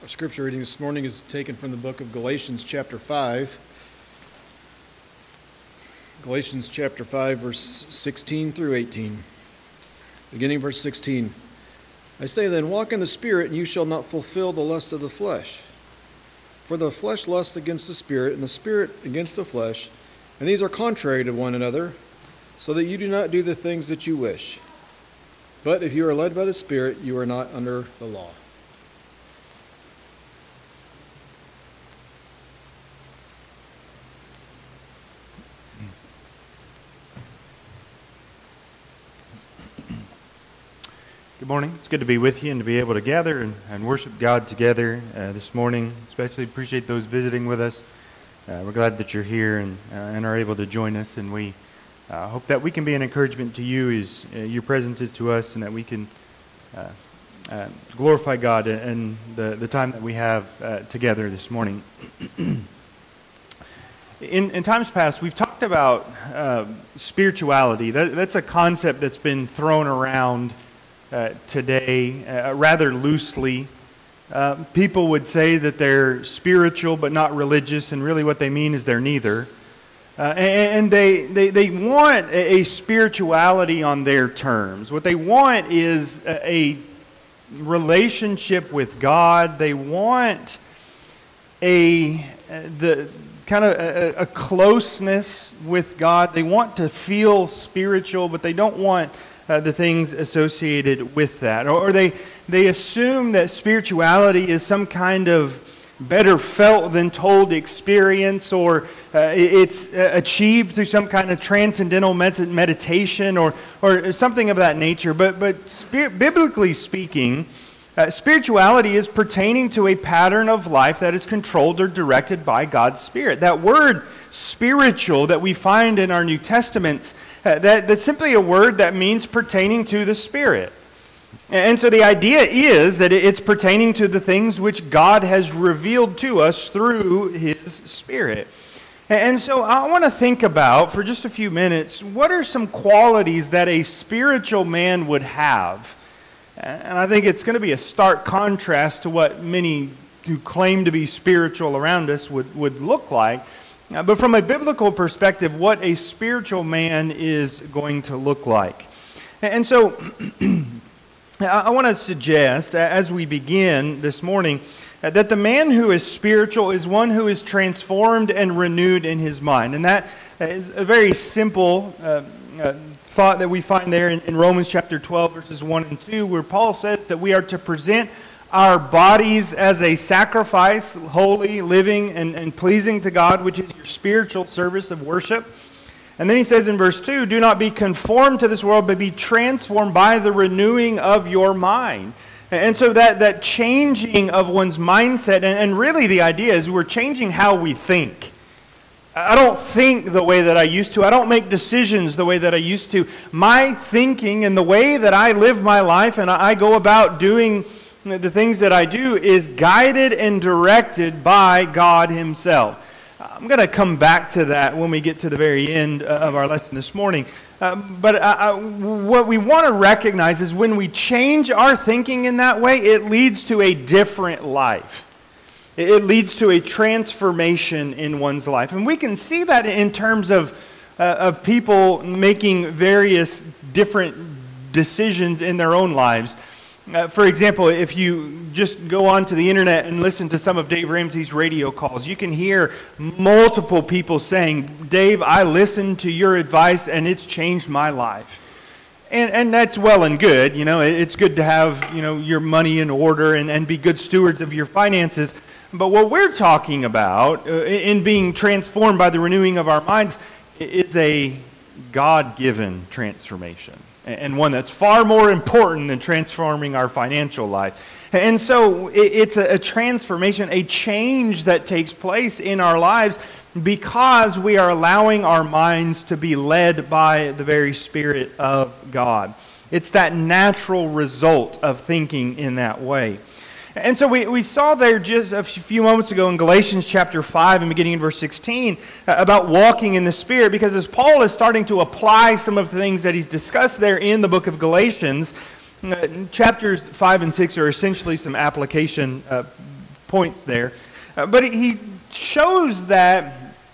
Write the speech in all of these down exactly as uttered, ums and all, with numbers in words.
Our scripture reading this morning is taken from the book of Galatians chapter five. Galatians chapter five, verse sixteen through eighteen. Beginning verse sixteen. I say then, walk in the Spirit, and you shall not fulfill the lust of the flesh. For the flesh lusts against the Spirit, and the Spirit against the flesh, and these are contrary to one another, so that you do not do the things that you wish. But if you are led by the Spirit, you are not under the law. Good morning. It's good to be with you and to be able to gather and, and worship God together uh, this morning. Especially appreciate those visiting with us. Uh, we're glad that you're here and, uh, and are able to join us. And we uh, hope that we can be an encouragement to you as uh, your presence is to us, and that we can uh, uh, glorify God and the, the time that we have uh, together this morning. In, in times past, we've talked about uh, spirituality. That, that's a concept that's been thrown around Uh, today, uh, rather loosely. Uh, people would say that they're spiritual but not religious, and really what they mean is they're neither. Uh, and and they, they, they want a, a spirituality on their terms. What they want is a, a relationship with God. They want a the kind of a, a closeness with God. They want to feel spiritual, but they don't want Uh, the things associated with that. Or, or they they assume that spirituality is some kind of better felt than told experience, or uh, it's uh, achieved through some kind of transcendental med- meditation or or something of that nature. But, but spirit, biblically speaking, uh, spirituality is pertaining to a pattern of life that is controlled or directed by God's Spirit. That word spiritual that we find in our New Testaments, Uh, that, that's simply a word that means pertaining to the Spirit. And so the idea is that it's pertaining to the things which God has revealed to us through His Spirit. And so I want to think about, for just a few minutes, what are some qualities that a spiritual man would have? And I think it's going to be a stark contrast to what many who claim to be spiritual around us would, would look like. Uh, but from a biblical perspective, what a spiritual man is going to look like. And so I want to suggest, as we begin this morning, uh, that the man who is spiritual is one who is transformed and renewed in his mind. And that is a very simple uh, uh, thought that we find there in, in Romans chapter twelve, verses one and two, where Paul says that we are to present our bodies as a sacrifice, holy, living, and, and pleasing to God, which is your spiritual service of worship. And then he says in verse two, do not be conformed to this world, but be transformed by the renewing of your mind. And so that, that changing of one's mindset, and, and really the idea is we're changing how we think. I don't think the way that I used to. I don't make decisions the way that I used to. My thinking and the way that I live my life and I go about doing the things that I do is guided and directed by God Himself. I'm going to come back to that when we get to the very end of our lesson this morning. Uh, but uh, uh, what we want to recognize is when we change our thinking in that way, it leads to a different life. It leads to a transformation in one's life. And we can see that in terms of, uh, of people making various different decisions in their own lives. Uh, for example, if you just go onto the internet and listen to some of Dave Ramsey's radio calls, you can hear multiple people saying, Dave, I listened to your advice and it's changed my life. And and that's well and good. You know, it's good to have, you know, your money in order and, and be good stewards of your finances. But what we're talking about uh, in being transformed by the renewing of our minds is a God-given transformation, and one that's far more important than transforming our financial life. And so it's a transformation, a change that takes place in our lives because we are allowing our minds to be led by the very Spirit of God. It's that natural result of thinking in that way. And so we, we saw there just a few moments ago in Galatians chapter five and beginning in verse sixteen uh, about walking in the Spirit, because as Paul is starting to apply some of the things that he's discussed there in the book of Galatians, uh, chapters five and six are essentially some application uh, points there. Uh, but he shows that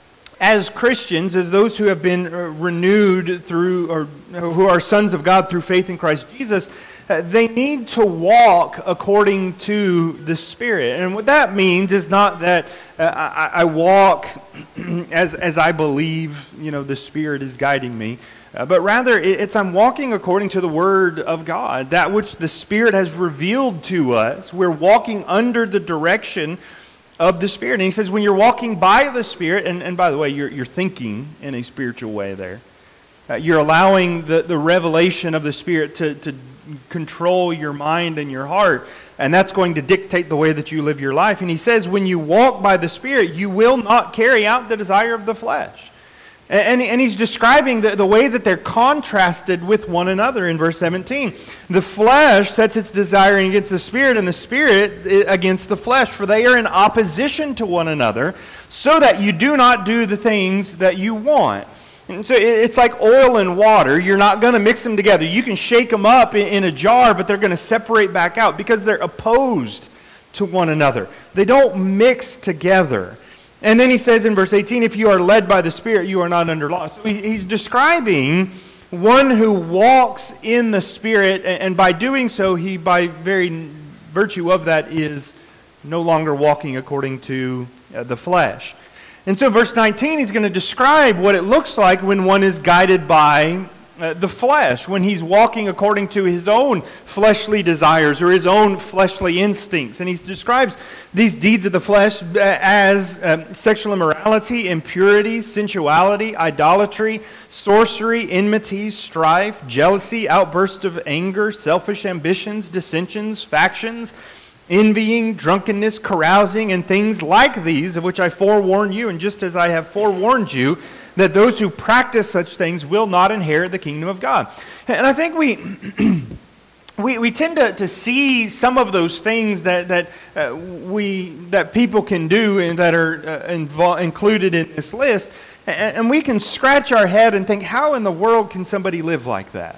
as Christians, as those who have been renewed through, or who are sons of God through faith in Christ Jesus, uh, they need to walk according to the Spirit. And what that means is not that uh, I, I walk as as I believe, you know, the Spirit is guiding me, uh, but rather it's I'm walking according to the Word of God, that which the Spirit has revealed to us. We're walking under the direction of the Spirit. And he says when you're walking by the Spirit, and, and by the way, you're, you're thinking in a spiritual way there. Uh, you're allowing the, the revelation of the Spirit to, to control your mind and your heart, and that's going to dictate the way that you live your life. And he says when you walk by the Spirit, you will not carry out the desire of the flesh. And, and he's describing the, the way that they're contrasted with one another in verse seventeen. The flesh sets its desire against the Spirit, and the Spirit against the flesh, for they are in opposition to one another, so that you do not do the things that you want. And so it's like oil and water. You're not going to mix them together. You can shake them up in, in a jar, but they're going to separate back out because they're opposed to one another. They don't mix together. And then he says in verse eighteen, if you are led by the Spirit, you are not under law. So he, he's describing one who walks in the Spirit, and, and by doing so, he, by very virtue of that, is no longer walking according to uh, the flesh. And so verse nineteen, he's going to describe what it looks like when one is guided by uh, the flesh, when he's walking according to his own fleshly desires or his own fleshly instincts. And he describes these deeds of the flesh as um, sexual immorality, impurity, sensuality, idolatry, sorcery, enmity, strife, jealousy, outbursts of anger, selfish ambitions, dissensions, factions, envying, drunkenness, carousing, and things like these, of which I forewarn you, and just as I have forewarned you, that those who practice such things will not inherit the kingdom of God. And I think we we, we tend to, to see some of those things that that uh, we that people can do and that are uh, invo- included in this list, and, and we can scratch our head and think, how in the world can somebody live like that?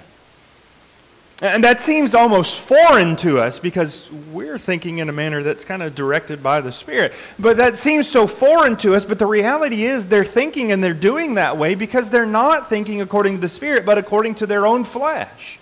And that seems almost foreign to us because we're thinking in a manner that's kind of directed by the Spirit. But that seems so foreign to us, but the reality is they're thinking and they're doing that way because they're not thinking according to the Spirit, but according to their own flesh.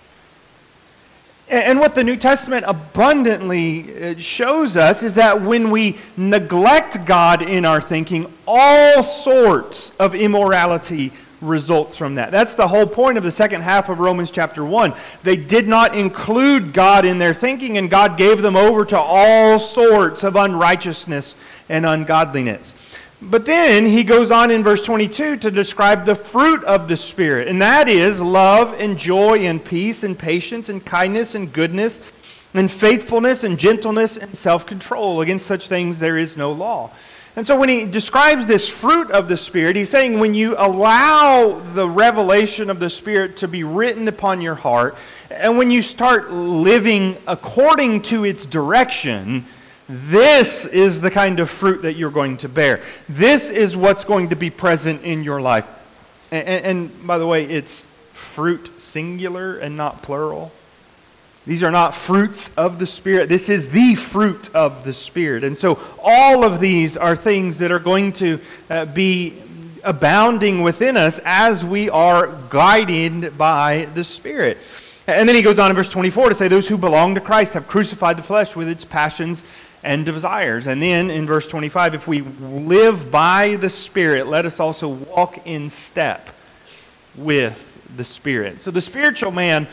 And what the New Testament abundantly shows us is that when we neglect God in our thinking, all sorts of immorality results from that. That's the whole point of the second half of Romans chapter one. They did not include God in their thinking, and God gave them over to all sorts of unrighteousness and ungodliness. But then he goes on in verse twenty-two to describe the fruit of the Spirit, and that is love and joy and peace and patience and kindness and goodness and faithfulness and gentleness and self-control. Against such things there is no law. And so when he describes this fruit of the Spirit, he's saying when you allow the revelation of the Spirit to be written upon your heart, and when you start living according to its direction, this is the kind of fruit that you're going to bear. This is what's going to be present in your life. And, and, and by the way, it's fruit singular and not plural. These are not fruits of the Spirit. This is the fruit of the Spirit. And so all of these are things that are going to uh, be abounding within us as we are guided by the Spirit. And then he goes on in verse twenty-four to say, those who belong to Christ have crucified the flesh with its passions and desires. And then in verse twenty-five, if we live by the Spirit, let us also walk in step with the Spirit. So the spiritual man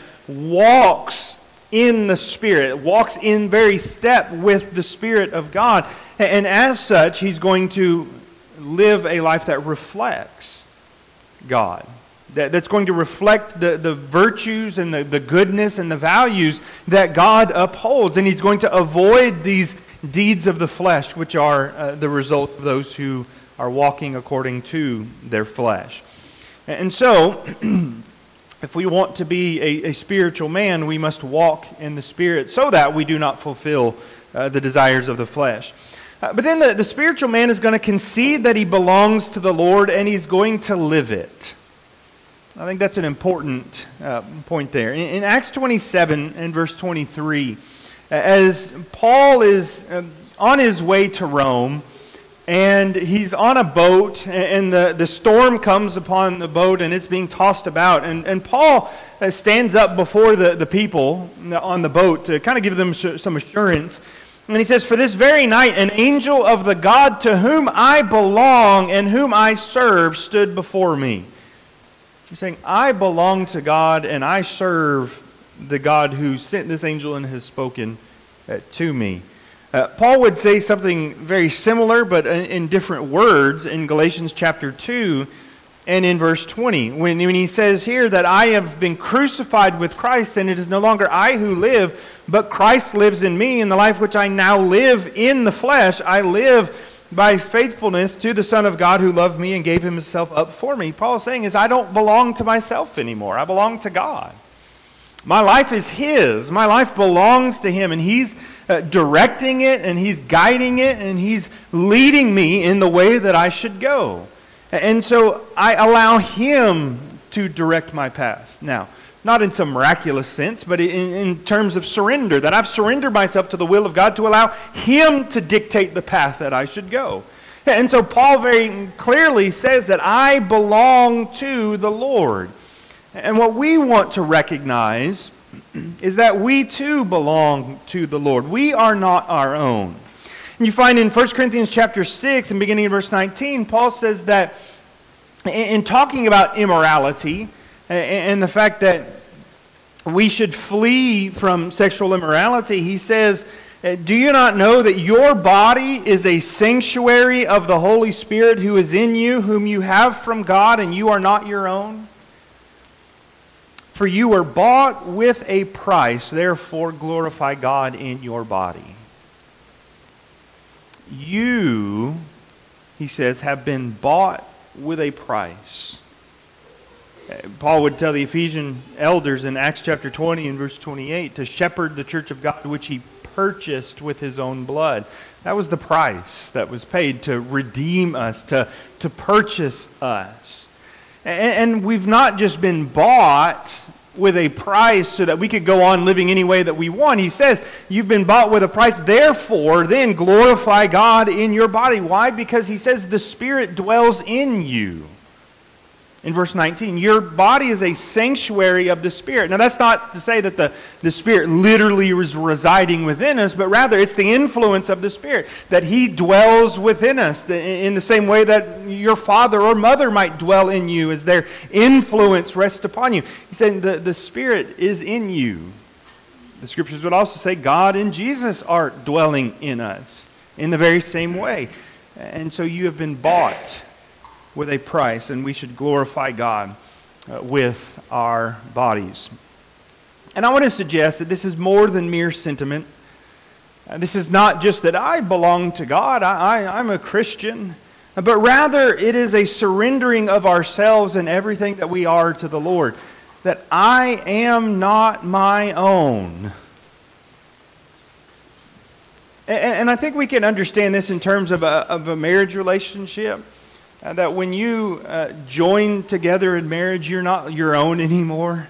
walks in the Spirit, walks in very step with the Spirit of God. And as such, he's going to live a life that reflects God. That, that's going to reflect the, the virtues and the, the goodness and the values that God upholds. And he's going to avoid these deeds of the flesh, which are uh, the result of those who are walking according to their flesh. And so if we want to be a, a spiritual man, we must walk in the Spirit so that we do not fulfill uh, the desires of the flesh. Uh, but then the, the spiritual man is going to concede that he belongs to the Lord, and he's going to live it. I think that's an important uh, point there. In, in Acts twenty-seven and verse twenty-three, as Paul is uh, on his way to Rome, and he's on a boat, and the, the storm comes upon the boat, and it's being tossed about. And, and Paul uh, stands up before the, the people on the boat to kind of give them some assurance. And he says, "For this very night, an angel of the God to whom I belong and whom I serve stood before me." He's saying, I belong to God, and I serve the God who sent this angel and has spoken uh, to me. Uh, Paul would say something very similar, but in, in different words, in Galatians chapter two and in verse twenty, when, when he says here that I have been crucified with Christ, and it is no longer I who live, but Christ lives in me, and the life which I now live in the flesh, I live by faithfulness to the Son of God who loved me and gave himself up for me. Paul is saying is I don't belong to myself anymore. I belong to God. My life is his. My life belongs to him, and he's uh, directing it, and he's guiding it, and he's leading me in the way that I should go. And so I allow him to direct my path. Now, not in some miraculous sense, but in, in terms of surrender, that I've surrendered myself to the will of God to allow him to dictate the path that I should go. And so Paul very clearly says that I belong to the Lord. And what we want to recognize is that we too belong to the Lord. We are not our own. And you find in First Corinthians chapter six and beginning in verse nineteen, Paul says that in talking about immorality and the fact that we should flee from sexual immorality, he says, "Do you not know that your body is a sanctuary of the Holy Spirit who is in you, whom you have from God, and you are not your own? For you were bought with a price, therefore glorify God in your body." You, he says, have been bought with a price. Paul would tell the Ephesian elders in Acts chapter twenty and verse twenty-eight to shepherd the church of God which he purchased with his own blood. That was the price that was paid to redeem us, to, to purchase us. And, and we've not just been bought with a price so that we could go on living any way that we want. He says, you've been bought with a price, therefore then glorify God in your body. Why? Because he says the Spirit dwells in you. In verse nineteen, your body is a sanctuary of the Spirit. Now that's not to say that the, the Spirit literally is residing within us, but rather it's the influence of the Spirit, that he dwells within us in the same way that your father or mother might dwell in you as their influence rests upon you. He's saying the, the Spirit is in you. The Scriptures would also say God and Jesus are dwelling in us in the very same way. And so you have been bought with a price, and we should glorify God uh, with our bodies. And I want to suggest that this is more than mere sentiment. Uh, this is not just that I belong to God, I, I, I'm a Christian, but rather it is a surrendering of ourselves and everything that we are to the Lord, that I am not my own. And, and I think we can understand this in terms of a, of a marriage relationship. Uh, that when you uh, join together in marriage, you're not your own anymore.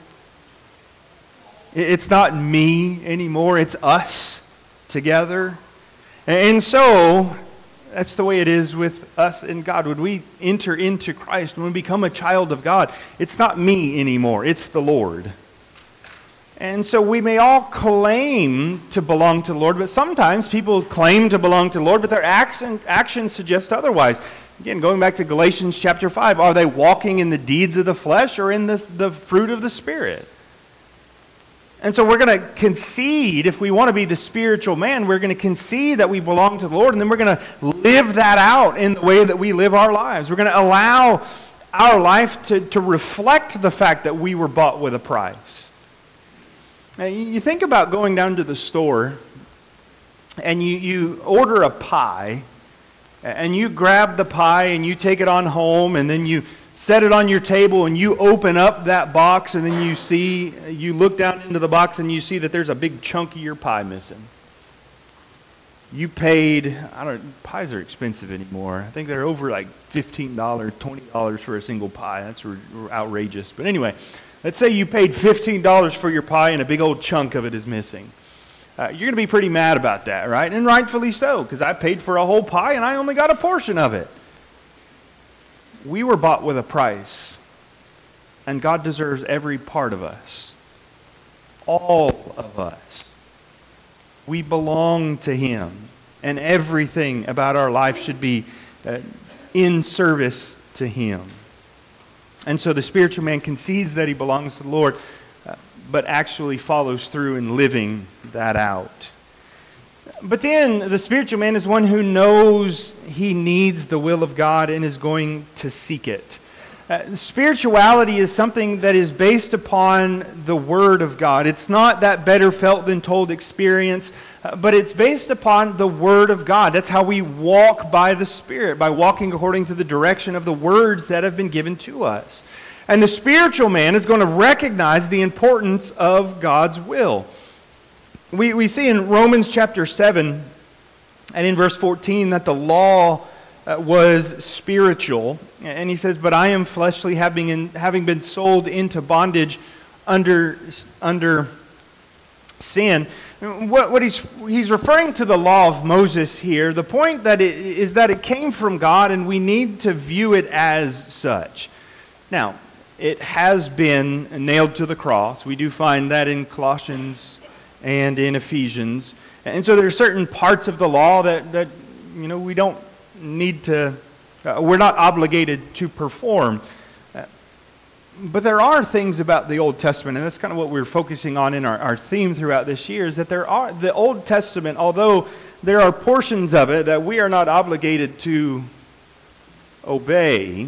It's not me anymore. It's us together. And so, that's the way it is with us and God. When we enter into Christ, when we become a child of God, it's not me anymore. It's the Lord. And so we may all claim to belong to the Lord, but sometimes people claim to belong to the Lord, but their acts and actions suggest otherwise. Again, going back to Galatians chapter five, are they walking in the deeds of the flesh or in the, the fruit of the Spirit? And so we're going to concede, if we want to be the spiritual man, we're going to concede that we belong to the Lord, and then we're going to live that out in the way that we live our lives. We're going to allow our life to, to reflect the fact that we were bought with a price. Now, you think about going down to the store, and you, you order a pie, and you grab the pie and you take it on home, and then you set it on your table and you open up that box, and then you see, you look down into the box and you see that there's a big chunk of your pie missing. You paid, I don't, pies are expensive anymore. I think they're over like fifteen dollars, twenty dollars for a single pie. That's outrageous. But anyway, let's say you paid fifteen dollars for your pie and a big old chunk of it is missing. Uh, you're going to be pretty mad about that, right? And rightfully so, because I paid for a whole pie and I only got a portion of it. We were bought with a price, and God deserves every part of us. All of us. We belong to Him, and everything about our life should be uh, in service to Him. And so the spiritual man concedes that he belongs to the Lord, uh, but actually follows through in living that out. But then the spiritual man is one who knows he needs the will of God and is going to seek it. Uh, spirituality is something that is based upon the Word of God. It's not that better felt than told experience, uh, but it's based upon the Word of God. That's how we walk by the Spirit, by walking according to the direction of the words that have been given to us. And the spiritual man is going to recognize the importance of God's will. We, we see in Romans chapter seven and in verse fourteen that the law uh, was spiritual. And he says, but I am fleshly, having, in, having been sold into bondage under, under sin. What, what he's, he's referring to the law of Moses here. The point that it, is that it came from God and we need to view it as such. Now, it has been nailed to the cross. We do find that in Colossians and in Ephesians. And so there are certain parts of the law that, that you know, we don't need to, uh, we're not obligated to perform. Uh, but there are things about the Old Testament, and that's kind of what we're focusing on in our, our theme throughout this year, is that there are, the Old Testament, although there are portions of it that we are not obligated to obey,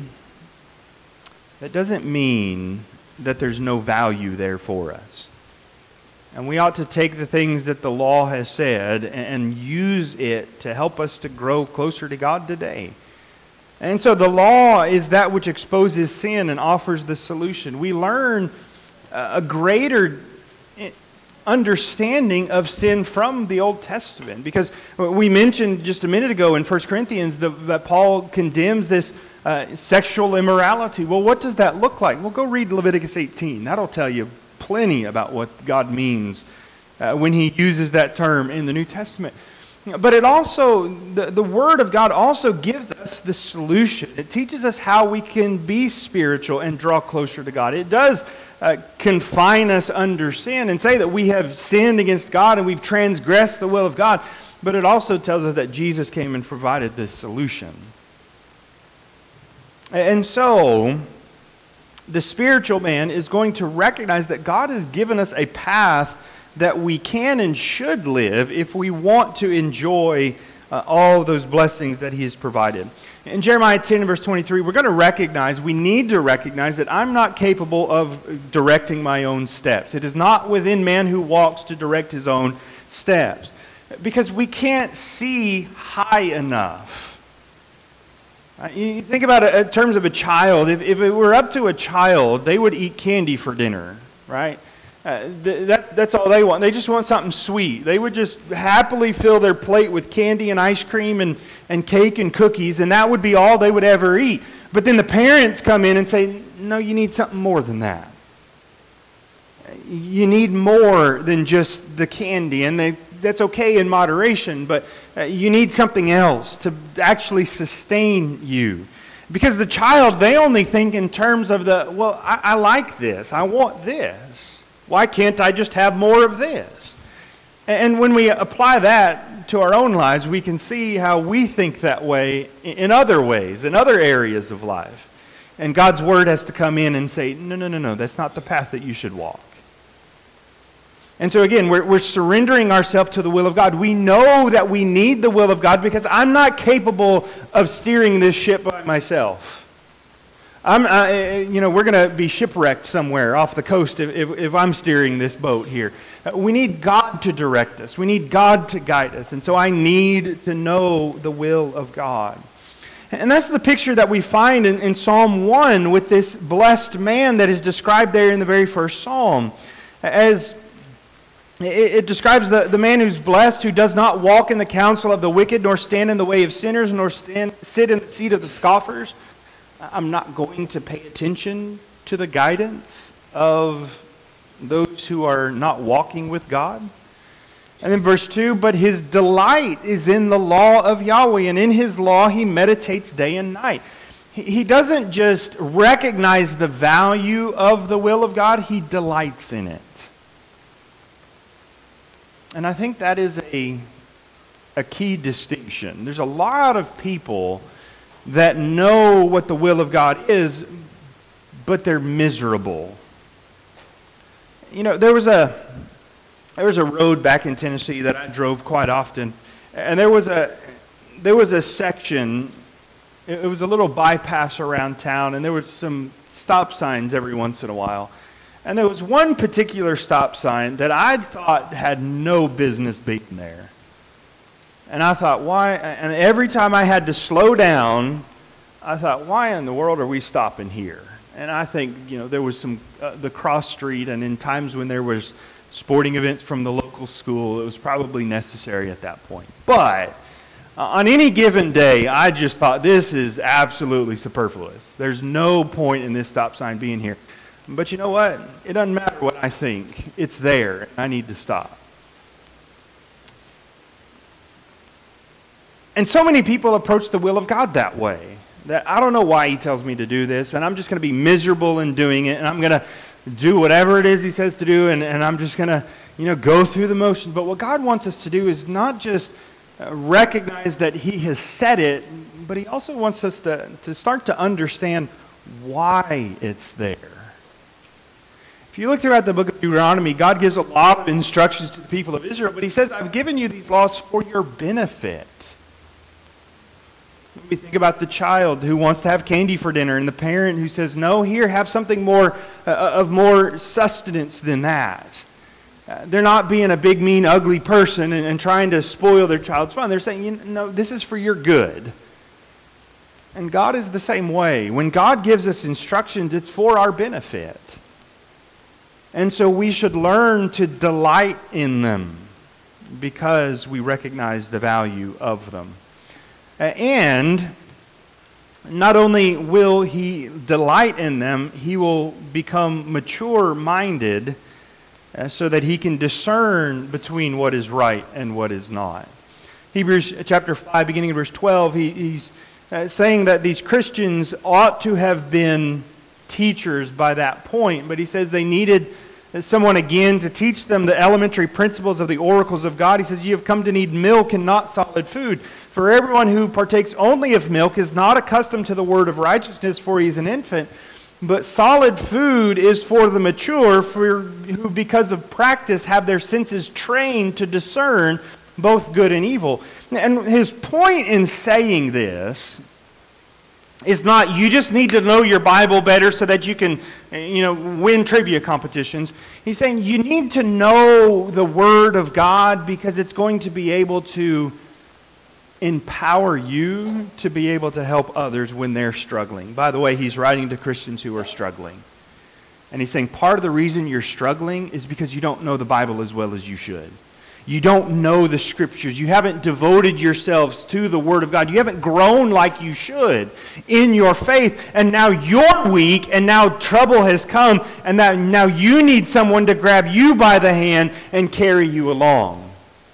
that doesn't mean that there's no value there for us. And we ought to take the things that the law has said and use it to help us to grow closer to God today. And so the law is that which exposes sin and offers the solution. We learn a greater understanding of sin from the Old Testament, because we mentioned just a minute ago in First Corinthians that Paul condemns this uh, sexual immorality. Well, what does that look like? Well, go read Leviticus eighteen. That'll tell you plenty about what God means uh, when He uses that term in the New Testament. But it also, the, the Word of God also gives us the solution. It teaches us how we can be spiritual and draw closer to God. It does uh, confine us under sin and say that we have sinned against God and we've transgressed the will of God. But it also tells us that Jesus came and provided this solution. And so the spiritual man is going to recognize that God has given us a path that we can and should live if we want to enjoy uh, all those blessings that He has provided. In Jeremiah ten and verse twenty-three, we're going to recognize, we need to recognize that I'm not capable of directing my own steps. It is not within man who walks to direct his own steps, because we can't see high enough. You think about it in terms of a child. If, if it were up to a child, they would eat candy for dinner, right? Uh, th- that, that's all they want. They just want something sweet. They would just happily fill their plate with candy and ice cream and, and cake and cookies, and that would be all they would ever eat. But then the parents come in and say, no, you need something more than that. You need more than just the candy, and they, that's okay in moderation, but uh, you need something else to actually sustain you. Because the child, they only think in terms of the, well, I, I like this, I want this. Why can't I just have more of this? And when we apply that to our own lives, we can see how we think that way in other ways, in other areas of life. And God's Word has to come in and say, no, no, no, no, that's not the path that you should walk. And so again, we're, we're surrendering ourselves to the will of God. We know that we need the will of God because I'm not capable of steering this ship by myself. I'm, uh, you know, we're going to be shipwrecked somewhere off the coast if, if, if I'm steering this boat here. Uh, we need God to direct us. We need God to guide us. And so I need to know the will of God. And that's the picture that we find in, in Psalm one with this blessed man that is described there in the very first psalm. As it, it describes the, the man who's blessed, who does not walk in the counsel of the wicked, nor stand in the way of sinners, nor stand, sit in the seat of the scoffers. I'm not going to pay attention to the guidance of those who are not walking with God. And then verse two, but his delight is in the law of Yahweh, and in his law he meditates day and night. He, he doesn't just recognize the value of the will of God, he delights in it. And I think that is a, a key distinction. There's a lot of people that know what the will of God is, but they're miserable. You know, there was a there was a road back in Tennessee that I drove quite often, and there was a there was a section. It was a little bypass around town, and there was some stop signs every once in a while. And there was one particular stop sign that I thought had no business being there. And I thought, why? And every time I had to slow down, I thought, why in the world are we stopping here? And I think, you know, there was some, uh, the cross street, and in times when there was sporting events from the local school, it was probably necessary at that point. But uh, on any given day, I just thought this is absolutely superfluous. There's no point in this stop sign being here. But you know what? It doesn't matter what I think. It's there. I need to stop. And so many people approach the will of God that way. That I don't know why he tells me to do this, and I'm just going to be miserable in doing it, and I'm going to do whatever it is he says to do, and, and I'm just going to, you know, go through the motions. But what God wants us to do is not just uh, recognize that he has said it, but he also wants us to, to start to understand why it's there. If you look throughout the book of Deuteronomy, God gives a lot of instructions to the people of Israel, but he says, I've given you these laws for your benefit. We think about the child who wants to have candy for dinner and the parent who says, no, here, have something more uh, of more sustenance than that. Uh, they're not being a big, mean, ugly person and, and trying to spoil their child's fun. They're saying, you know, this is for your good. And God is the same way. When God gives us instructions, it's for our benefit. And so we should learn to delight in them because we recognize the value of them. And not only will he delight in them, he will become mature-minded uh, so that he can discern between what is right and what is not. Hebrews chapter five, beginning in verse twelve, he, he's uh, saying that these Christians ought to have been teachers by that point, but he says they needed someone again to teach them the elementary principles of the oracles of God. He says, you have come to need milk and not solid food. For everyone who partakes only of milk is not accustomed to the word of righteousness, for he is an infant. But solid food is for the mature, for who because of practice have their senses trained to discern both good and evil. And his point in saying this is not you just need to know your Bible better so that you can, you know, win trivia competitions. He's saying you need to know the Word of God because it's going to be able to empower you to be able to help others when they're struggling. By the way, he's writing to Christians who are struggling. And he's saying part of the reason you're struggling is because you don't know the Bible as well as you should. You don't know the Scriptures. You haven't devoted yourselves to the Word of God. You haven't grown like you should in your faith. And now you're weak, and now trouble has come, and that now you need someone to grab you by the hand and carry you along.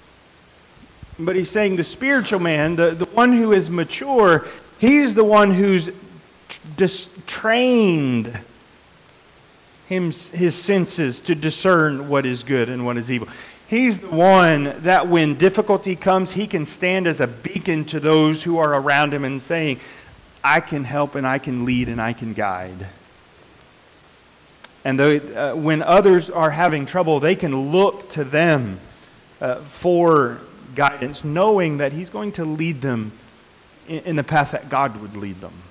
But he's saying the spiritual man, the, the one who is mature, he's the one who's dis- trained him, his senses to discern what is good and what is evil. He's the one that when difficulty comes, he can stand as a beacon to those who are around him and saying, I can help and I can lead and I can guide. And the, uh, when others are having trouble, they can look to them uh, for guidance, knowing that he's going to lead them in, in the path that God would lead them.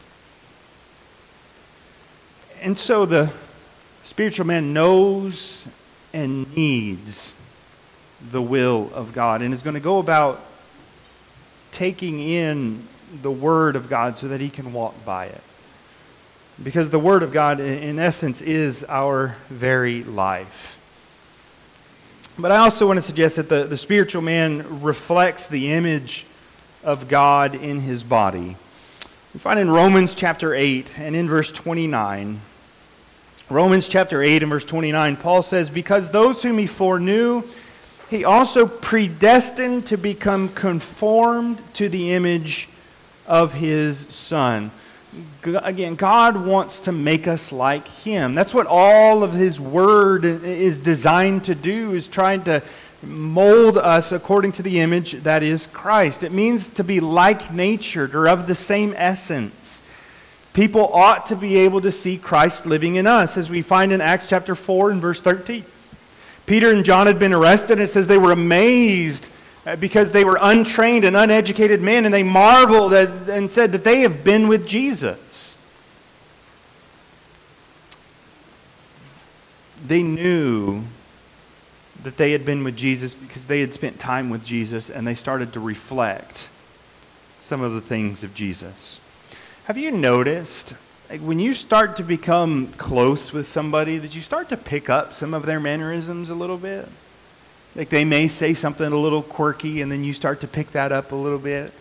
And so the spiritual man knows and needs the will of God, and is going to go about taking in the Word of God so that he can walk by it. Because the Word of God, in essence, is our very life. But I also want to suggest that the, the spiritual man reflects the image of God in his body. We find in Romans chapter eight and in verse twenty-nine, Romans chapter eight and verse twenty-nine, Paul says, because those whom he foreknew, He also predestined to become conformed to the image of His Son. G- Again, God wants to make us like Him. That's what all of His Word is designed to do, is trying to mold us according to the image that is Christ. It means to be like-natured or of the same essence. People ought to be able to see Christ living in us, as we find in Acts chapter four and verse thirteen. Peter and John had been arrested, and it says they were amazed because they were untrained and uneducated men, and they marveled and said that they have been with Jesus. They knew that they had been with Jesus because they had spent time with Jesus, and they started to reflect some of the things of Jesus. Have you noticed, like, when you start to become close with somebody, that you start to pick up some of their mannerisms a little bit? Like, they may say something a little quirky, and then you start to pick that up a little bit.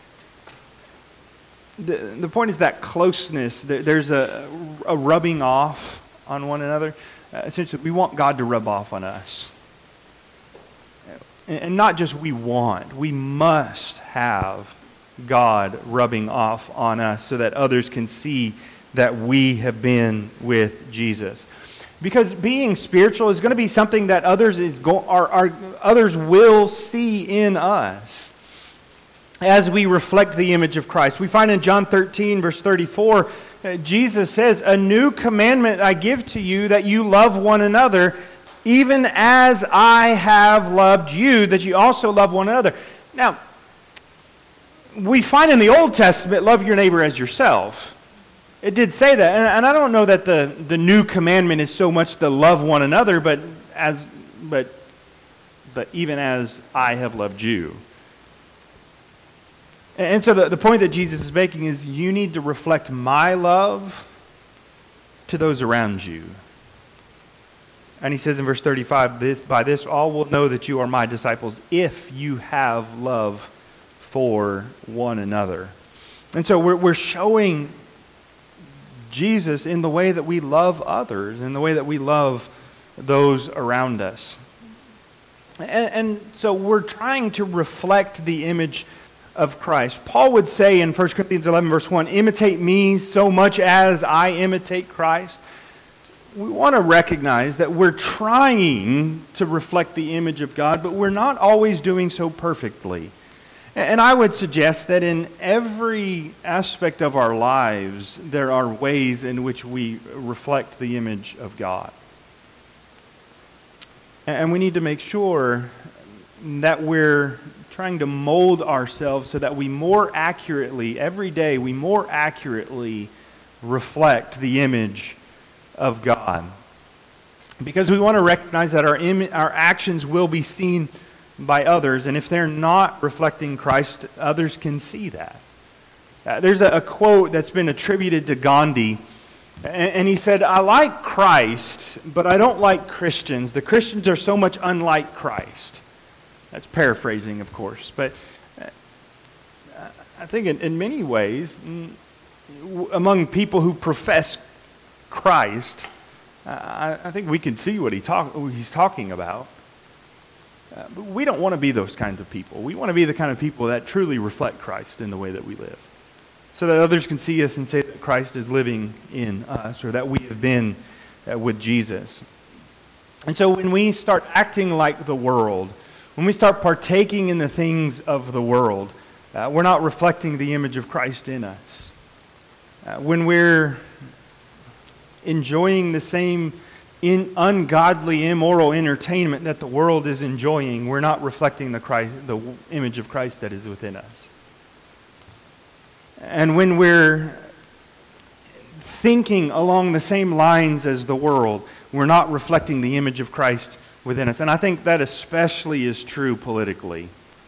The, the point is that closeness, there's a, a rubbing off on one another. Uh, essentially, we want God to rub off on us. And, and not just we want, we must have God rubbing off on us so that others can see that we have been with Jesus. Because being spiritual is going to be something that others is go, are, are, others will see in us as we reflect the image of Christ. We find in John thirteen, verse thirty-four, uh, Jesus says, "A new commandment I give to you, that you love one another, even as I have loved you, that you also love one another." Now, we find in the Old Testament, love your neighbor as yourself. It did say that, and, and I don't know that the, the new commandment is so much to love one another, but as but but even as I have loved you. And, and so the, the point that Jesus is making is you need to reflect my love to those around you. And he says in verse thirty-five, this, by this all will know that you are my disciples if you have love for one another. And so we're, we're showing Jesus in the way that we love others, in the way that we love those around us. And, and so we're trying to reflect the image of Christ. Paul would say in First Corinthians eleven, verse one, imitate me so much as I imitate Christ. We want to recognize that we're trying to reflect the image of God, but we're not always doing so perfectly. And I would suggest that in every aspect of our lives, there are ways in which we reflect the image of God. And we need to make sure that we're trying to mold ourselves so that we more accurately, every day, we more accurately reflect the image of God. Because we want to recognize that our Im- our actions will be seen by others, and if they're not reflecting Christ, others can see that. Uh, there's a, a quote that's been attributed to Gandhi, and, and he said, "I like Christ, but I don't like Christians. The Christians are so much unlike Christ." That's paraphrasing, of course, but uh, I think in, in many ways, among people who profess Christ, uh, I, I think we can see what he talk, what he's talking about. Uh, but we don't want to be those kinds of people. We want to be the kind of people that truly reflect Christ in the way that we live, so that others can see us and say that Christ is living in us, or that we have been uh, with Jesus. And so when we start acting like the world, when we start partaking in the things of the world, uh, we're not reflecting the image of Christ in us. Uh, when we're enjoying the same in ungodly, immoral entertainment that the world is enjoying, we're not reflecting the Christ, the image of Christ that is within us. And when we're thinking along the same lines as the world, we're not reflecting the image of Christ within us. And I think that especially is true politically.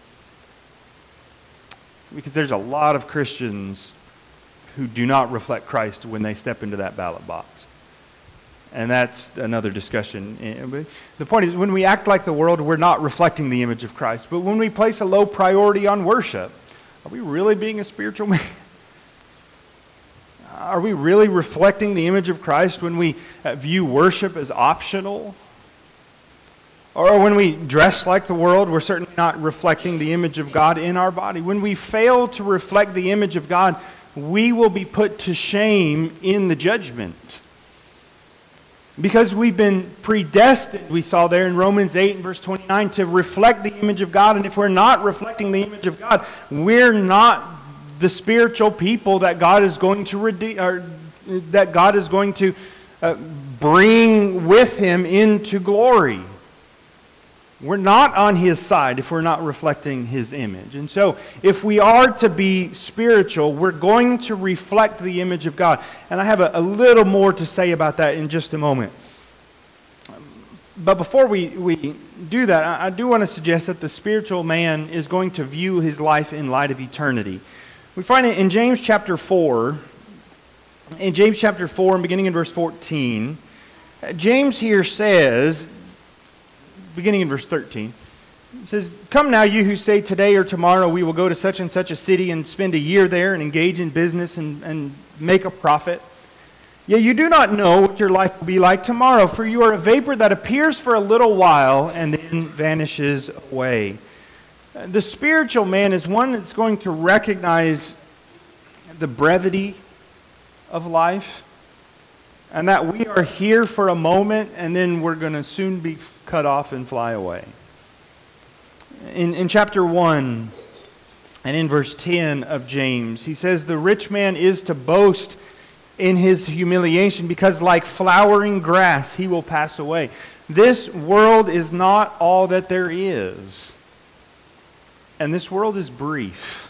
Because there's a lot of Christians who do not reflect Christ when they step into that ballot box. And that's another discussion. The point is, when we act like the world, we're not reflecting the image of Christ. But when we place a low priority on worship, are we really being a spiritual man? Are we really reflecting the image of Christ when we view worship as optional? Or when we dress like the world, we're certainly not reflecting the image of God in our body. When we fail to reflect the image of God, we will be put to shame in the judgment. Because we've been predestined, we saw there in Romans eight and verse twenty-nine, to reflect the image of God. And if we're not reflecting the image of God, we're not the spiritual people that God is going to redeem, or that God is going to uh, bring with Him into glory. We're not on His side if we're not reflecting His image. And so, if we are to be spiritual, we're going to reflect the image of God. And I have a, a little more to say about that in just a moment. But before we, we do that, I, I do want to suggest that the spiritual man is going to view his life in light of eternity. We find it in James chapter four. In James chapter four, and beginning in verse fourteen, James here says, beginning in verse thirteen, it says, "Come now, you who say today or tomorrow we will go to such and such a city and spend a year there and engage in business and, and make a profit. Yet you do not know what your life will be like tomorrow, for you are a vapor that appears for a little while and then vanishes away." The spiritual man is one that's going to recognize the brevity of life, and that we are here for a moment and then we're going to soon be cut off and fly away. In, in chapter one and in verse ten of James, he says, "The rich man is to boast in his humiliation, because like flowering grass he will pass away." This world is not all that there is. And this world is brief.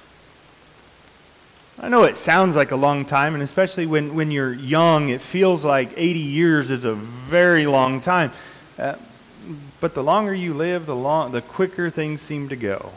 I know it sounds like a long time, and especially when, when you're young, it feels like eighty years is a very long time. Uh, but the longer you live, the long, the quicker things seem to go.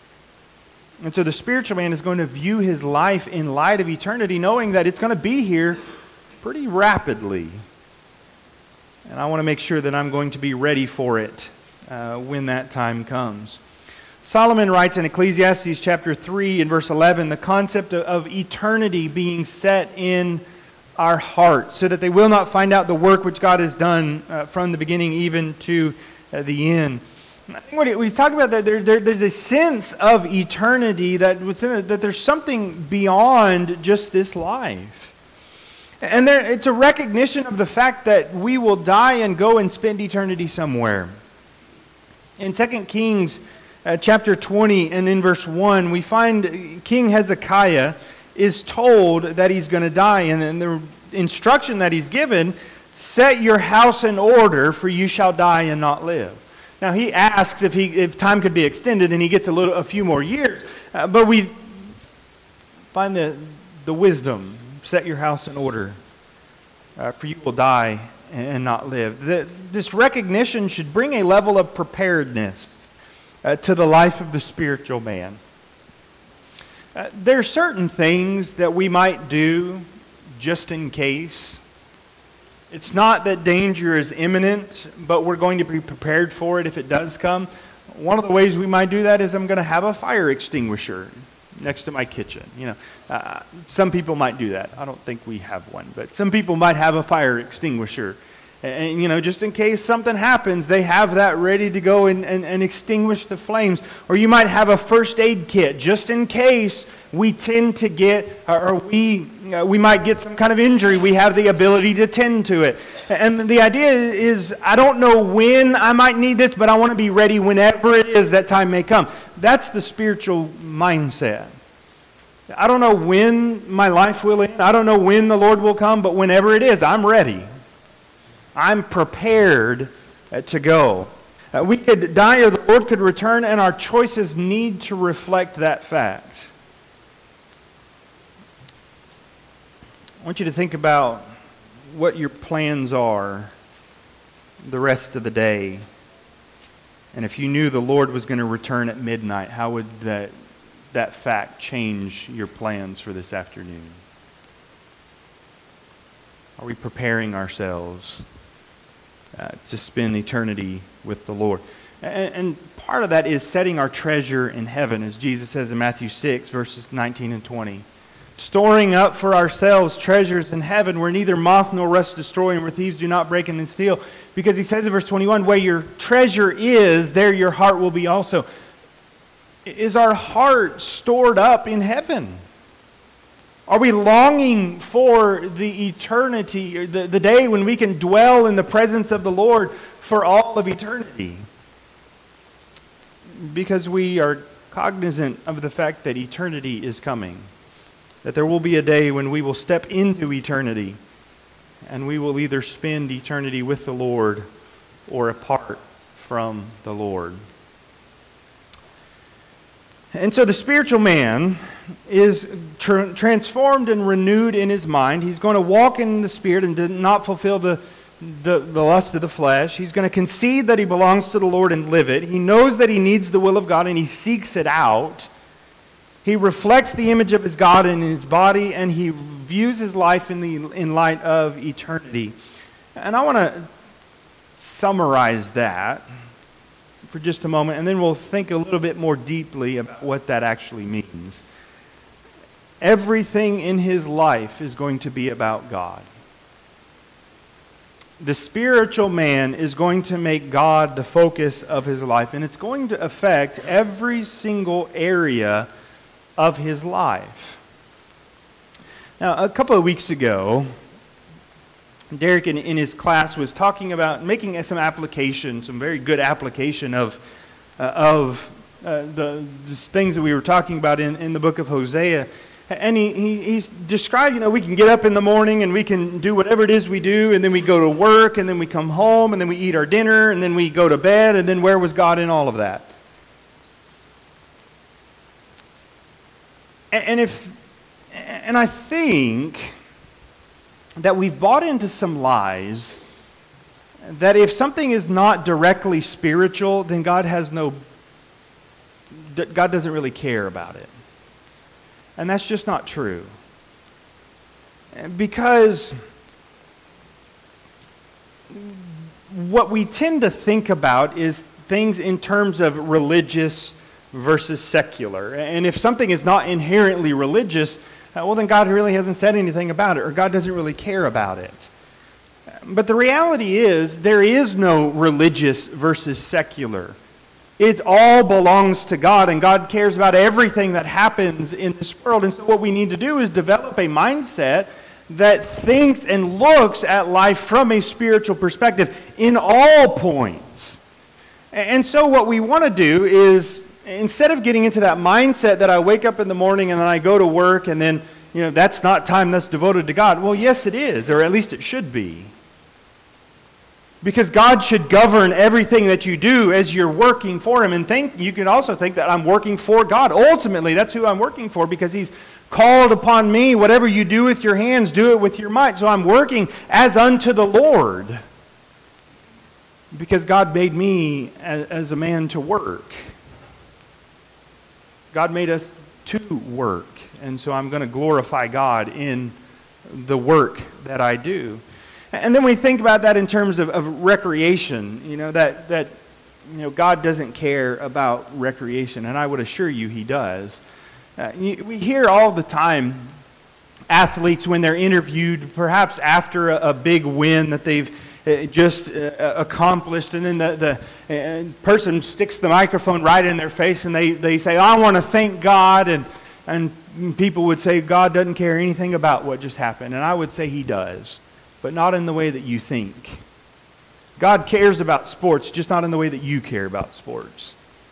And so the spiritual man is going to view his life in light of eternity, knowing that it's going to be here pretty rapidly. And I want to make sure that I'm going to be ready for it uh, when that time comes. Solomon writes in Ecclesiastes chapter three and verse eleven, the concept of, of eternity being set in our heart, so that they will not find out the work which God has done uh, from the beginning even to uh, the end. I think what, he, what he's talking about, there, there, there's a sense of eternity that, that there's something beyond just this life. And there, it's a recognition of the fact that we will die and go and spend eternity somewhere. In Second Kings uh, chapter twenty and in verse one, we find King Hezekiah is told that he's going to die. And, and the instruction that he's given, "Set your house in order, for you shall die and not live." Now he asks if he if time could be extended, and he gets a little a few more years. Uh, but we find the the wisdom: set your house in order, uh, for you will die and not live. The, this recognition should bring a level of preparedness uh, to the life of the spiritual man. Uh, there are certain things that we might do just in case. It's not that danger is imminent, but we're going to be prepared for it if it does come. One of the ways we might do that is I'm going to have a fire extinguisher next to my kitchen. You know, uh, some people might do that. I don't think we have one, but some people might have a fire extinguisher. And, you know, just in case something happens, they have that ready to go and, and, and extinguish the flames. Or you might have a first aid kit, just in case we tend to get, or we uh, we might get some kind of injury. We have the ability to tend to it. And the idea is, I don't know when I might need this, but I want to be ready whenever it is that time may come. That's the spiritual mindset. I don't know when my life will end. I don't know when the Lord will come, but whenever it is, I'm ready. I'm prepared to go. Uh, we could die or the Lord could return, and our choices need to reflect that fact. I want you to think about what your plans are the rest of the day. And if you knew the Lord was going to return at midnight, how would that, that fact change your plans for this afternoon? Are we preparing ourselves Uh, to spend eternity with the Lord? And, and part of that is setting our treasure in heaven, as Jesus says in Matthew six, verses nineteen and twenty. storing up for ourselves treasures in heaven where neither moth nor rust destroy and where thieves do not break in and steal. Because he says in verse twenty-one, where your treasure is, there your heart will be also. Is our heart stored up in heaven? Are we longing for the eternity, the, the day when we can dwell in the presence of the Lord for all of eternity? Because we are cognizant of the fact that eternity is coming. That there will be a day when we will step into eternity and we will either spend eternity with the Lord or apart from the Lord. And so the spiritual man is tra- transformed and renewed in his mind. He's going to walk in the Spirit and do not fulfill the, the, the lust of the flesh. He's going to concede that he belongs to the Lord and live it. He knows that he needs the will of God and he seeks it out. He reflects the image of his God in his body, and he views his life in the in light of eternity. And I want to summarize that for just a moment, and then we'll think a little bit more deeply about what that actually means. Everything in his life is going to be about God. The spiritual man is going to make God the focus of his life, and it's going to affect every single area of his life. Now, a couple of weeks ago, Derek in, in his class was talking about making some application, some very good application of uh, of uh, the, the things that we were talking about in, in the book of Hosea. And he, he he's described, you know, we can get up in the morning and we can do whatever it is we do, and then we go to work, and then we come home, and then we eat our dinner, and then we go to bed, and then where was God in all of that? And if, and I think that we've bought into some lies that if something is not directly spiritual, then God has no, God doesn't really care about it. And that's just not true. Because what we tend to think about is things in terms of religious versus secular. And if something is not inherently religious, uh, well, then God really hasn't said anything about it, or God doesn't really care about it. But the reality is, there is no religious versus secular. It all belongs to God, and God cares about everything that happens in this world. And so what we need to do is develop a mindset that thinks and looks at life from a spiritual perspective in all points. And so what we want to do is, instead of getting into that mindset that I wake up in the morning and then I go to work and then, you know, that's not time that's devoted to God. Well, yes, it is, or at least it should be. Because God should govern everything that you do as you're working for Him. And think, you can also think that I'm working for God. Ultimately, that's who I'm working for, because He's called upon me. Whatever you do with your hands, do it with your might. So I'm working as unto the Lord, because God made me as, as a man to work. God made us to work, and so I'm going to glorify God in the work that I do. And then we think about that in terms of, of recreation, you know, that, that you know, God doesn't care about recreation, and I would assure you He does. Uh, you, we hear all the time athletes, when they're interviewed, perhaps after a, a big win that they've uh, just uh, accomplished, and then the, the uh, person sticks the microphone right in their face, and they, they say, I want to thank God, and, and people would say, God doesn't care anything about what just happened, and I would say He does. But not in the way that you think. God cares about sports, just not in the way that you care about sports.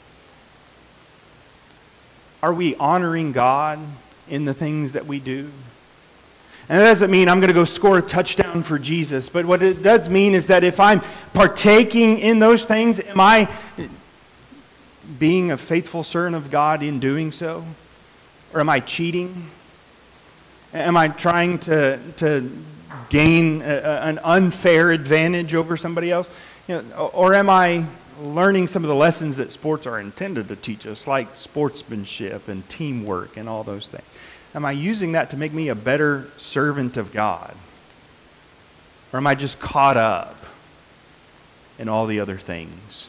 Are we honoring God in the things that we do? And that doesn't mean I'm going to go score a touchdown for Jesus, but what it does mean is that if I'm partaking in those things, am I being a faithful servant of God in doing so? Or am I cheating? Am I trying to... to gain a, a, an unfair advantage over somebody else? You know, or am I learning some of the lessons that sports are intended to teach us, like sportsmanship and teamwork and all those things? Am I using that to make me a better servant of God? Or am I just caught up in all the other things?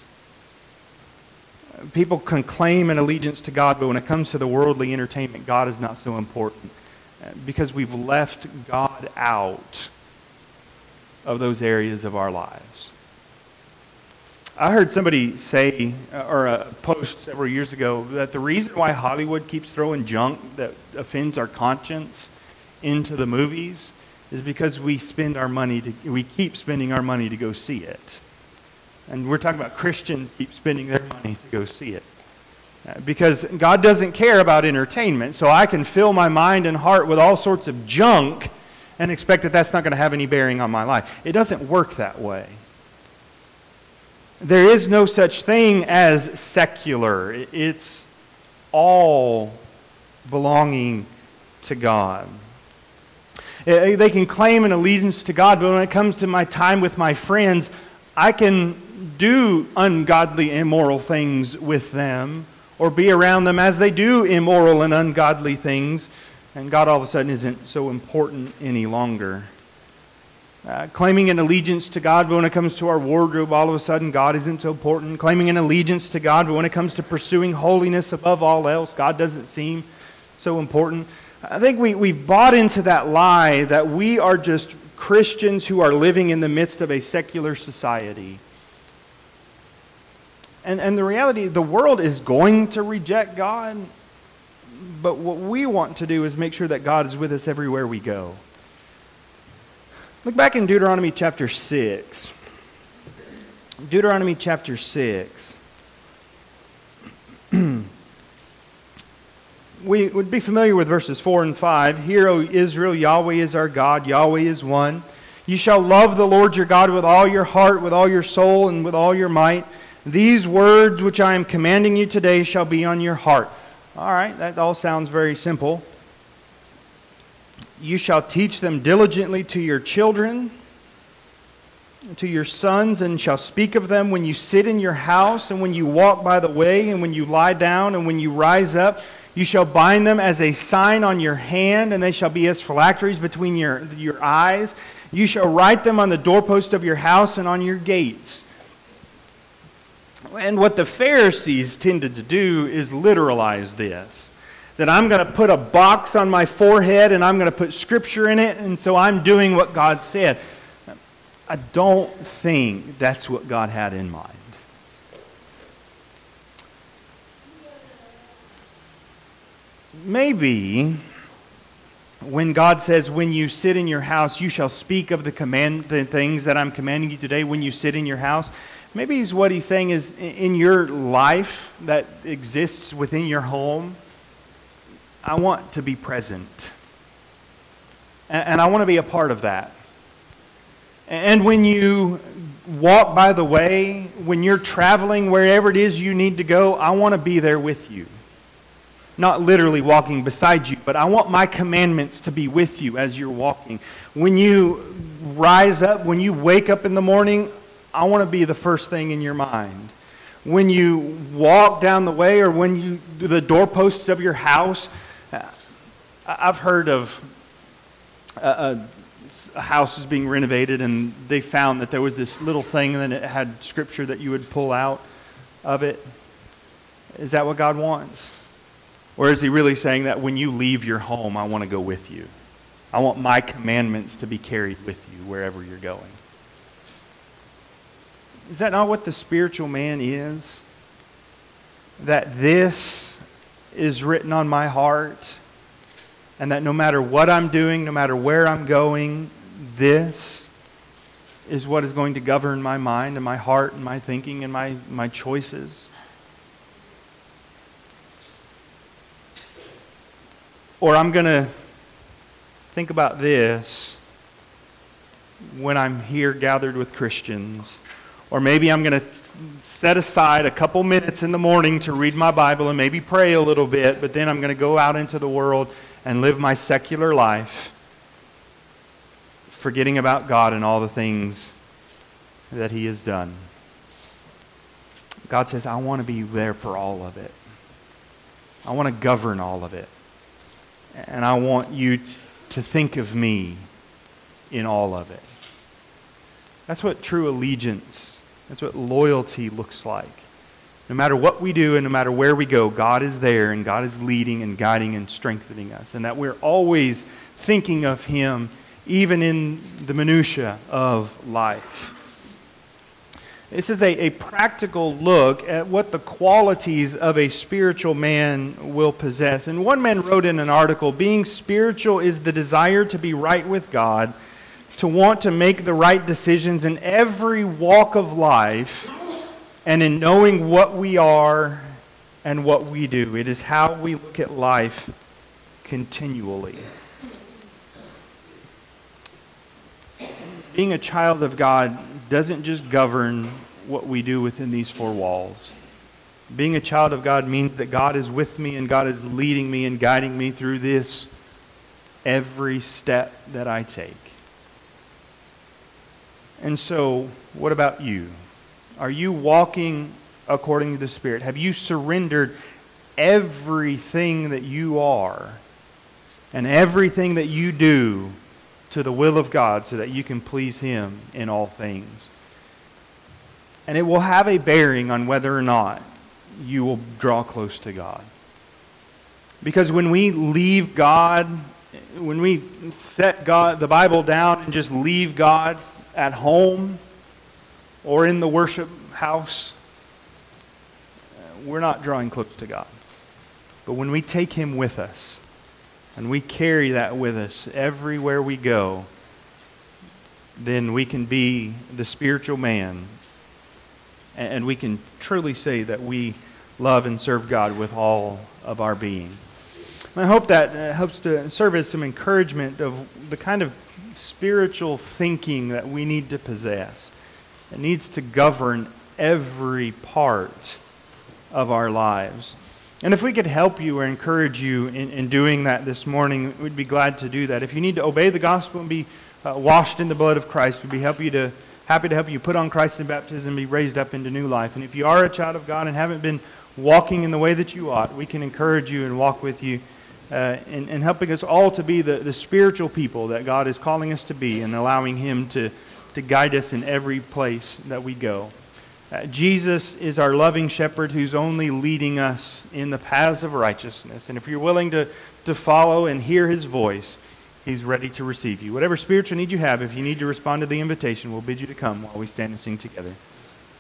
People can claim an allegiance to God, but when it comes to the worldly entertainment, God is not so important. uh, because we've left God out of those areas of our lives. I heard somebody say, or a post several years ago, that the reason why Hollywood keeps throwing junk that offends our conscience into the movies is because we spend our money to, we keep spending our money to go see it. And we're talking about Christians keep spending their money to go see it. Uh, Because God doesn't care about entertainment, so I can fill my mind and heart with all sorts of junk and expect that that's not going to have any bearing on my life. It doesn't work that way. There is no such thing as secular. It's all belonging to God. Uh, They can claim an allegiance to God, but when it comes to my time with my friends, I can do ungodly, immoral things with them, or be around them as they do immoral and ungodly things, and God all of a sudden isn't so important any longer. Uh, claiming an allegiance to God, but when it comes to our wardrobe, all of a sudden God isn't so important. Claiming an allegiance to God, but when it comes to pursuing holiness above all else, God doesn't seem so important. I think we, we've bought into that lie that we are just Christians who are living in the midst of a secular society. And, and the reality, the world is going to reject God, but what we want to do is make sure that God is with us everywhere we go. Look back in Deuteronomy chapter six. Deuteronomy chapter six. We would be familiar with verses four and five. Hear, O Israel, Yahweh is our God, Yahweh is one. You shall love the Lord your God with all your heart, with all your soul, and with all your might. These words which I am commanding you today shall be on your heart. All right, that all sounds very simple. You shall teach them diligently to your children, to your sons, and shall speak of them when you sit in your house, and when you walk by the way, and when you lie down, and when you rise up. You shall bind them as a sign on your hand, and they shall be as phylacteries between your, your eyes. You shall write them on the doorpost of your house and on your gates. And what the Pharisees tended to do is literalize this. That I'm going to put a box on my forehead and I'm going to put scripture in it, and so I'm doing what God said. I don't think that's what God had in mind. Maybe when God says, when you sit in your house, you shall speak of the command, the things that I'm commanding you today when you sit in your house. Maybe he's, what he's saying is, in your life that exists within your home, I want to be present. And I want to be a part of that. And when you walk by the way, when you're traveling wherever it is you need to go, I want to be there with you. Not literally walking beside you, but I want my commandments to be with you as you're walking. When you rise up, when you wake up in the morning, I want to be the first thing in your mind. When you walk down the way, or when you do the doorposts of your house, I've heard of a, a house is being renovated, and they found that there was this little thing, and then it had scripture that you would pull out of it. Is that what God wants? Or is he really saying that when you leave your home, I want to go with you? I want my commandments to be carried with you wherever you're going. Is that not what the spiritual man is? That this is written on my heart, and that no matter what I'm doing, no matter where I'm going, this is what is going to govern my mind and my heart and my thinking and my, my choices. Or I'm going to think about this when I'm here gathered with Christians. Or maybe I'm going to set aside a couple minutes in the morning to read my Bible and maybe pray a little bit, but then I'm going to go out into the world and live my secular life, forgetting about God and all the things that he has done. God says, I want to be there for all of it. I want to govern all of it. And I want you to think of me in all of it. That's what true allegiance, that's what loyalty looks like. No matter what we do and no matter where we go, God is there and God is leading and guiding and strengthening us. And that we're always thinking of Him even in the minutia of life. This is a, a practical look at what the qualities of a spiritual man will possess. And one man wrote in an article, being spiritual is the desire to be right with God, to want to make the right decisions in every walk of life, and in knowing what we are and what we do. It is how we look at life continually. Being a child of God doesn't just govern what we do within these four walls. Being a child of God means that God is with me and God is leading me and guiding me through this every step that I take. And so, what about you? Are you walking according to the Spirit? Have you surrendered everything that you are and everything that you do to the will of God so that you can please Him in all things? And it will have a bearing on whether or not you will draw close to God. Because when we leave God, when we set God, the Bible down and just leave God at home or in the worship house, we're not drawing close to God. But when we take Him with us, and we carry that with us everywhere we go, then we can be the spiritual man, and we can truly say that we love and serve God with all of our being. And I hope that uh, helps to serve as some encouragement of the kind of spiritual thinking that we need to possess. It needs to govern every part of our lives. And if we could help you or encourage you in, in doing that this morning, we'd be glad to do that. If you need to obey the gospel and be uh, washed in the blood of Christ, we'd be happy to, happy to help you put on Christ in baptism and be raised up into new life. And if you are a child of God and haven't been walking in the way that you ought, we can encourage you and walk with you uh, in, in helping us all to be the, the spiritual people that God is calling us to be and allowing Him to, to guide us in every place that we go. Uh, Jesus is our loving shepherd who's only leading us in the paths of righteousness. And if you're willing to, to follow and hear His voice, He's ready to receive you. Whatever spiritual need you have, if you need to respond to the invitation, we'll bid you to come while we stand and sing together.